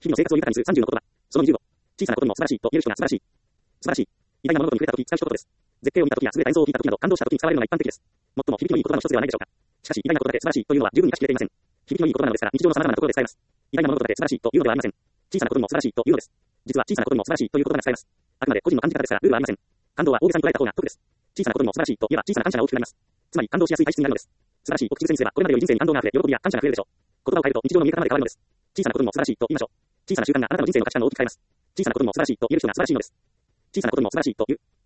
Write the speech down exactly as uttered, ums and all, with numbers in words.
日々の生活を豊かにするさんじゅうの言葉。そのにじゅうご。小さなことにも素晴らしいと言える人が素晴らしい。素晴らしい。偉大な物事に触れたとき使う一言です。絶景を見たときや優れた演奏を聴いたときなど感動したときに使われるのが一般的です。最も響きのいい言葉の一つではないでしょうか。しかし、偉大なことだけ素晴らしいというのは十分にはしきれていません。響きのいい言葉なのですから、日常の様々なところで使えます。偉大な物事だけ素晴らしいというのではありません。小さなことにも素晴らしいというのです。実は小さなことにも素晴らしいという言葉が使えます。あくまで個人の感じ方ですから、ルールはありません。感動は大げさに捉えた方が得です。小さなことにも素晴らしいと言えば小さな感謝が大きくなります。つまり感動しやすい体質になるのです。素晴らしいを口癖にすれば、これまでより人生に感動が溢れ、喜びや感謝が増えるでしょう。言葉を変えると日常の見え方まで変わるのです。小さなことにも素晴らしいと言いましょう。小さな習慣があなたの人生の価値観を大きく変えます。小さなことにも素晴らしいと言える人が素晴らしいのです。小さなことにも素晴らしいと言う。